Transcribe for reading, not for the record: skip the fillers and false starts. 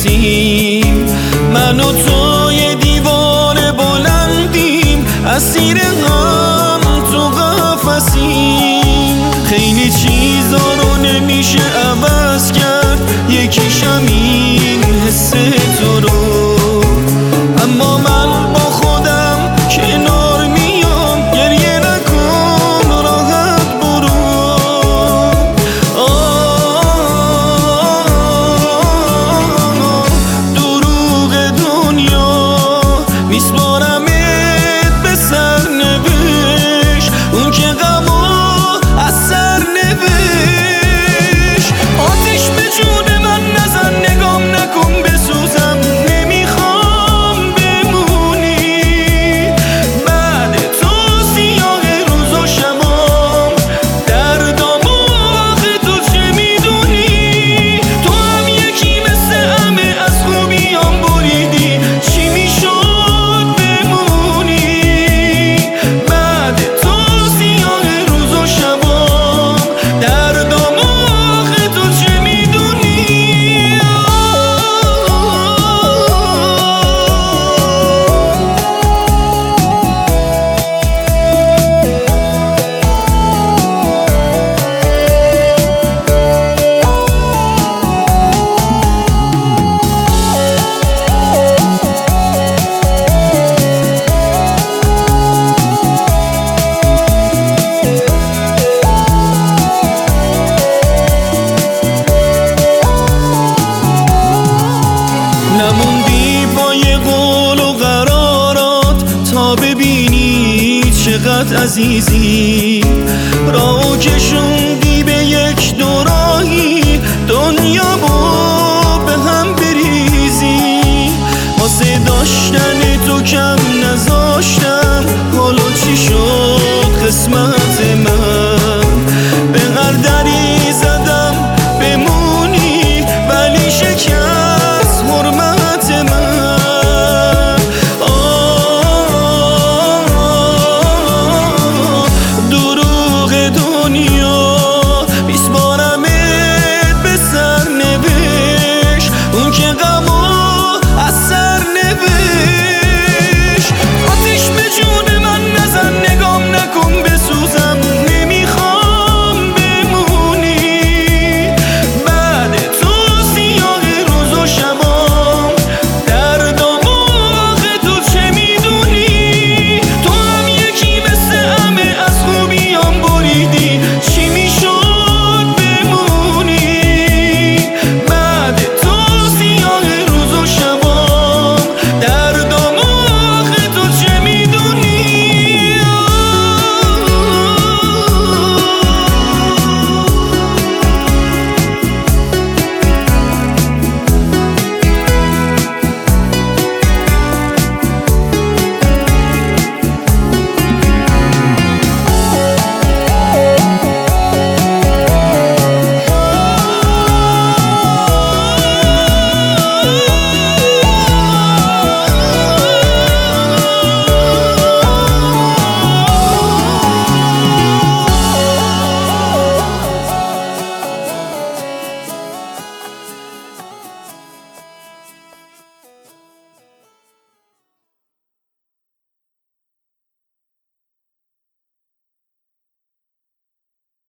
نمیرسیم. من و تو یه دیوار بلندیم، اسیر هم تو قفسیم. خیلی چیزا رو نمیشه عوض کرد، یکیشم این حس تو رو. اما من با خودم کنار میام، گریه نکن راحت برو. دروغ دنیا میسپارمت به سرنوشت، اون که غمو از سر نوشت. آتش به جون من نزن، نگام نکن بسوزم، نمیخوام بمونی. بعد تو سیاه روز و شبام، دردام و آخه تو چه میدونی. تو هم یکی مثل همه از خوبیام بریدی، چی میشد بمونی. بعد تو سیاه روز و شبام، دردام و آخه تو چه میدونی. نموندی پای قول و قرارات تا ببینی چقدر عزیزی. راهو کشون